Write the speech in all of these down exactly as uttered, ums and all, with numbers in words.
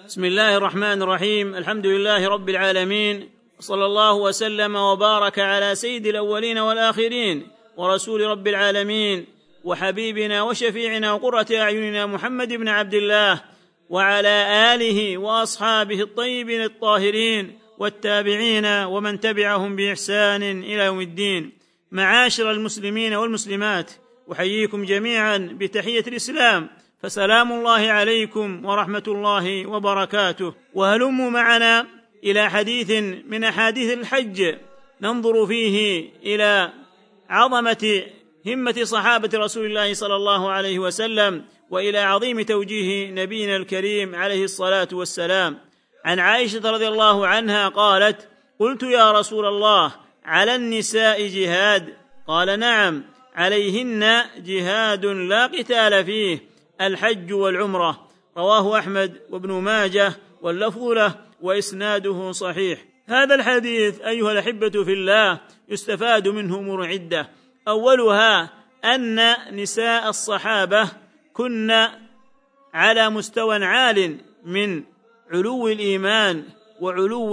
بسم الله الرحمن الرحيم. الحمد لله رب العالمين، وصلى الله وسلم وبارك على سيد الأولين والآخرين ورسول رب العالمين وحبيبنا وشفيعنا وقرة أعيننا محمد بن عبد الله وعلى آله وأصحابه الطيبين الطاهرين والتابعين ومن تبعهم بإحسان إلى يوم الدين. معاشر المسلمين والمسلمات، أحييكم جميعا بتحية الإسلام، فسلام الله عليكم ورحمة الله وبركاته. وهلموا معنا إلى حديث من أحاديث الحج ننظر فيه إلى عظمة همة صحابة رسول الله صلى الله عليه وسلم، وإلى عظيم توجيه نبينا الكريم عليه الصلاة والسلام. عن عائشة رضي الله عنها قالت: قلت يا رسول الله، على النساء جهاد؟ قال: نعم، عليهن جهاد لا قتال فيه، الحج والعمرة. رواه أحمد وابن ماجه واللفظ له وإسناده صحيح. هذا الحديث أيها الأحبة في الله يستفاد منه أمور عدة، أولها أن نساء الصحابة كن على مستوى عال من علو الإيمان وعلو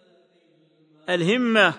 الهمة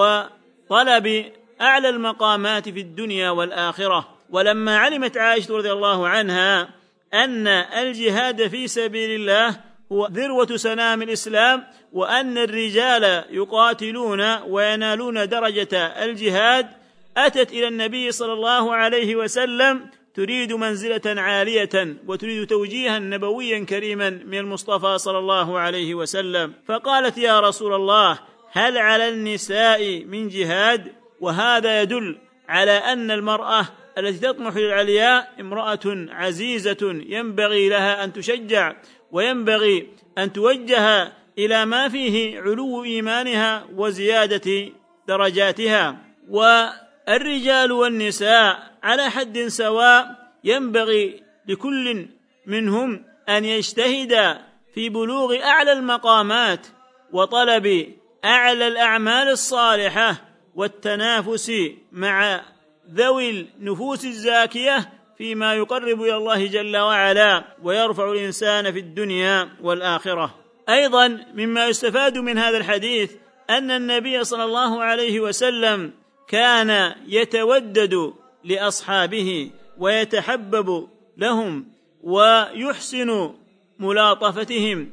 وطلب أعلى المقامات في الدنيا والآخرة. ولما علمت عائشة رضي الله عنها أن الجهاد في سبيل الله هو ذروة سنام الإسلام، وأن الرجال يقاتلون وينالون درجة الجهاد، أتت إلى النبي صلى الله عليه وسلم تريد منزلة عالية وتريد توجيها نبويا كريما من المصطفى صلى الله عليه وسلم، فقالت: يا رسول الله، هل على النساء من جهاد؟ وهذا يدل على أن المرأة التي تطمح للعلياء امرأة عزيزة ينبغي لها أن تشجع، وينبغي أن توجه إلى ما فيه علو إيمانها وزيادة درجاتها. والرجال والنساء على حد سواء، ينبغي لكل منهم أن يجتهد في بلوغ أعلى المقامات وطلب أعلى الأعمال الصالحة والتنافس مع ذوي النفوس الزاكية فيما يقرب إلى الله جل وعلا ويرفع الإنسان في الدنيا والآخرة. أيضا مما يستفاد من هذا الحديث أن النبي صلى الله عليه وسلم كان يتودد لأصحابه ويتحبب لهم ويحسن ملاطفتهم،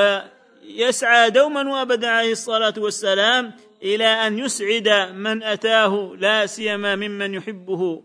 ويسعى دوما وأبدا عليه الصلاة والسلام إلى أن يسعد من أتاه، لا سيما ممن يحبه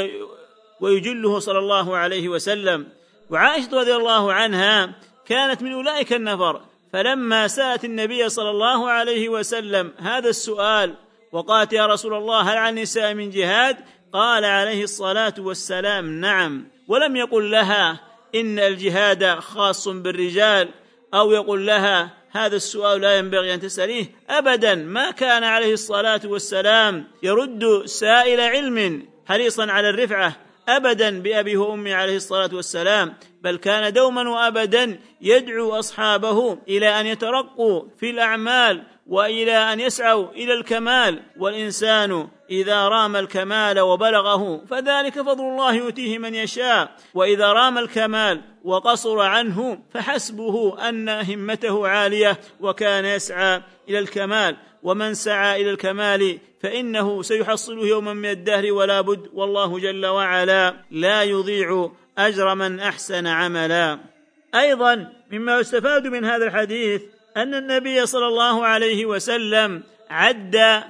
ويجله صلى الله عليه وسلم. وعائشة رضي الله عنها كانت من أولئك النفر، فلما سألت النبي صلى الله عليه وسلم هذا السؤال وقالت: يا رسول الله، هل على النساء من جهاد؟ قال عليه الصلاة والسلام: نعم. ولم يقل لها إن الجهاد خاص بالرجال، أو يقول لها هذا السؤال لا ينبغي أن تسأليه، أبدا. ما كان عليه الصلاة والسلام يرد سائل علم حريصا على الرفعة أبدا بأبيه وأمه عليه الصلاة والسلام، بل كان دوما وأبدا يدعو أصحابه إلى أن يترقوا في الأعمال وإلى أن يسعوا إلى الكمال. والإنسان إذا رام الكمال وبلغه فذلك فضل الله يؤتيه من يشاء، وإذا رام الكمال وقصر عنه فحسبه أن همته عالية وكان يسعى إلى الكمال. ومن سعى إلى الكمال فإنه سيحصله يوما من الدهر ولا بد، والله جل وعلا لا يضيع أجر من أحسن عملا. أيضا مما يستفاد من هذا الحديث أن النبي صلى الله عليه وسلم عد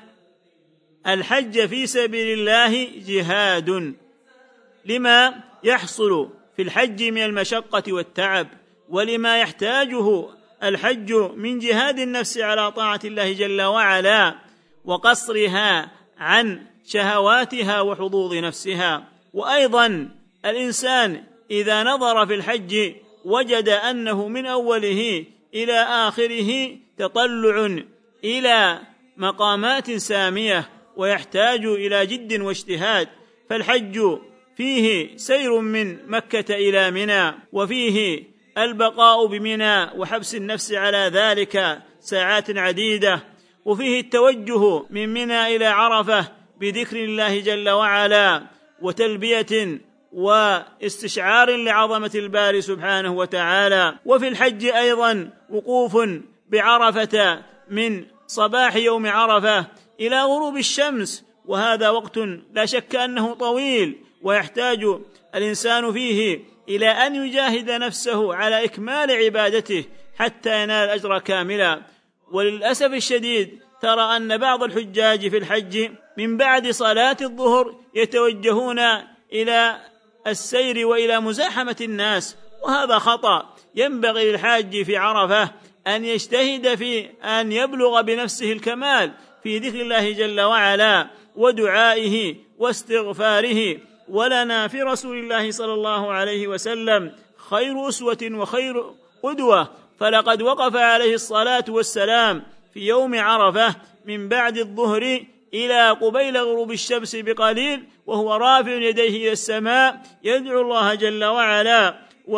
الحج في سبيل الله جهاد لما يحصل في الحج من المشقة والتعب، ولما يحتاجه الحج من جهاد النفس على طاعة الله جل وعلا وقصرها عن شهواتها وحظوظ نفسها. وأيضا الإنسان إذا نظر في الحج وجد أنه من أوله إلى آخره تطلع إلى مقامات سامية ويحتاج إلى جد واجتهاد. فالحج فيه سير من مكة إلى منى، وفيه البقاء بمنى وحبس النفس على ذلك ساعات عديدة، وفيه التوجه من منى إلى عرفة بذكر الله جل وعلا وتلبية واستشعار لعظمة الباري سبحانه وتعالى. وفي الحج أيضا وقوف بعرفة من صباح يوم عرفة إلى غروب الشمس، وهذا وقت لا شك أنه طويل، ويحتاج الإنسان فيه إلى أن يجاهد نفسه على إكمال عبادته حتى ينال الأجر كاملا. وللأسف الشديد ترى أن بعض الحجاج في الحج من بعد صلاة الظهر يتوجهون إلى السير وإلى مزاحمة الناس، وهذا خطأ. ينبغي للحاج في عرفة أن يجتهد في أن يبلغ بنفسه الكمال في ذكر الله جل وعلا ودعائه واستغفاره. ولنا في رسول الله صلى الله عليه وسلم خير أسوة وخير قدوة، فلقد وقف عليه الصلاة والسلام في يوم عرفة من بعد الظهر إلى قبيل غروب الشمس بقليل وهو رافع يديه إلى السماء يدعو الله جل وعلا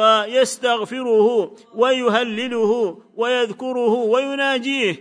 ويستغفره ويهلله ويذكره ويناجيه.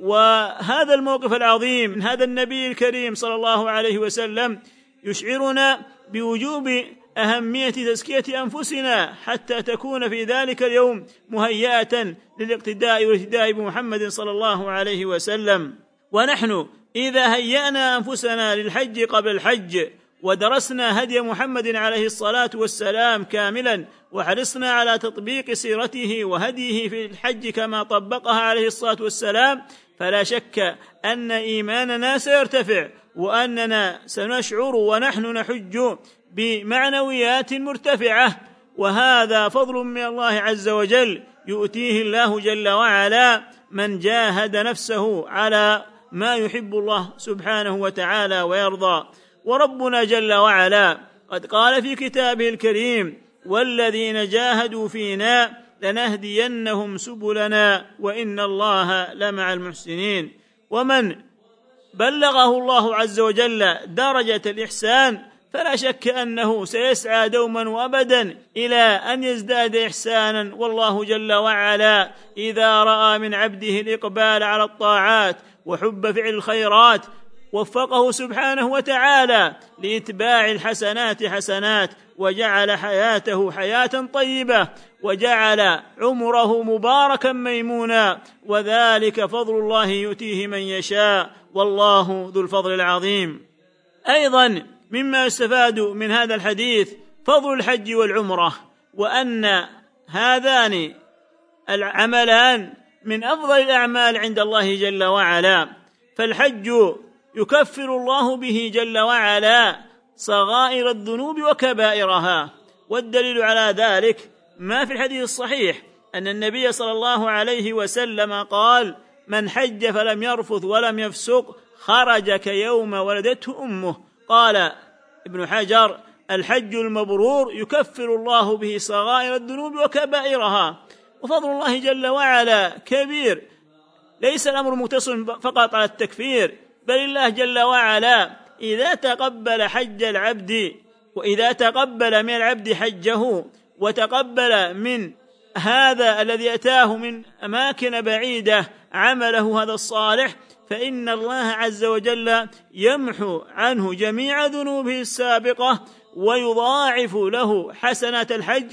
وهذا الموقف العظيم من هذا النبي الكريم صلى الله عليه وسلم يشعرنا بوجوب أهمية تزكية أنفسنا حتى تكون في ذلك اليوم مهيئة للاقتداء والاهتداء بمحمد صلى الله عليه وسلم. ونحن إذا هيأنا أنفسنا للحج قبل الحج ودرسنا هدي محمد عليه الصلاة والسلام كاملا وحرصنا على تطبيق سيرته وهديه في الحج كما طبقها عليه الصلاة والسلام، فلا شك أن إيماننا سيرتفع وأننا سنشعر ونحن نحج بمعنويات مرتفعة. وهذا فضل من الله عز وجل يؤتيه الله جل وعلا من جاهد نفسه على ما يحب الله سبحانه وتعالى ويرضى. وربنا جل وعلا قد قال في كتابه الكريم: والذين جاهدوا فينا لنهدينهم سبلنا وإن الله لمع المحسنين. ومن بلغه الله عز وجل درجة الإحسان فلا شك أنه سيسعى دوما وأبدا إلى أن يزداد إحسانا. والله جل وعلا إذا رأى من عبده الإقبال على الطاعات وحب فعل الخيرات وفقه سبحانه وتعالى لإتباع الحسنات حسنات، وجعل حياته حياة طيبة، وجعل عمره مباركا ميمونا، وذلك فضل الله يؤتيه من يشاء والله ذو الفضل العظيم. أيضا مما يستفاد من هذا الحديث فضل الحج والعمرة، وأن هذان العملان من أفضل الأعمال عند الله جل وعلا. فالحج يكفر الله به جل وعلا صغائر الذنوب وكبائرها، والدليل على ذلك ما في الحديث الصحيح أن النبي صلى الله عليه وسلم قال: من حج فلم يرفث ولم يفسق خرج كيوم ولدته أمه. قال ابن حجر: الحج المبرور يكفر الله به صغائر الذنوب وكبائرها. وفضل الله جل وعلا كبير، ليس الأمر مقتصر فقط على التكفير، بل الله جل وعلا إذا تقبل حج العبد وإذا تقبل من العبد حجه وتقبل من هذا الذي أتاه من أماكن بعيدة عمله هذا الصالح، فإن الله عز وجل يمحو عنه جميع ذنوبه السابقة ويضاعف له حسنات الحج،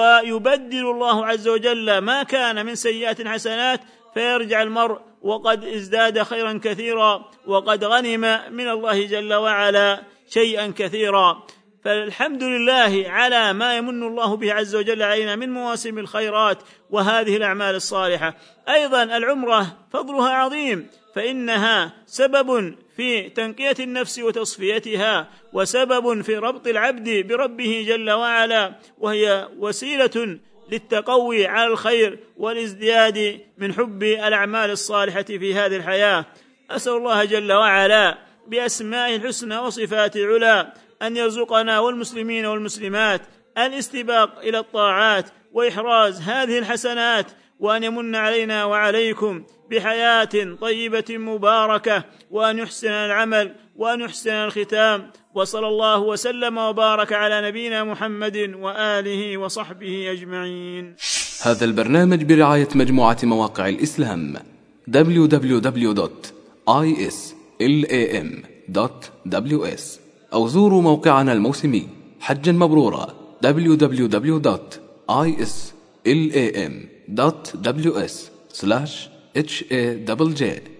ويبدل الله عز وجل ما كان من سيئات حسنات، فيرجع المرء وقد ازداد خيرا كثيرا وقد غنم من الله جل وعلا شيئا كثيرا. فالحمد لله على ما يمن الله به عز وجل علينا من مواسم الخيرات وهذه الأعمال الصالحة. أيضا العمرة فضلها عظيم، فإنها سبب في تنقية النفس وتصفيتها، وسبب في ربط العبد بربه جل وعلا، وهي وسيلة للتقوي على الخير والازدياد من حب الأعمال الصالحة في هذه الحياة. أسأل الله جل وعلا بأسمائه الحسنى وصفاته العلى أن يرزقنا والمسلمين والمسلمات الاستباق إلى الطاعات وإحراز هذه الحسنات، وأن يمن علينا وعليكم بحياة طيبة مباركة، وأن يحسن العمل وأن يحسن الختام. وصلى الله وسلم وبارك على نبينا محمد وآله وصحبه أجمعين. هذا البرنامج برعاية مجموعة مواقع الإسلام دبليو دبليو دبليو دوت آي إس إل إيه إم دوت دبليو إس، أو زوروا موقعنا الموسمي حجا مبرورا دبليو دبليو دبليو دوت آي إس إل إيه إم دوت دبليو إس سلاش إتش إيه جي جي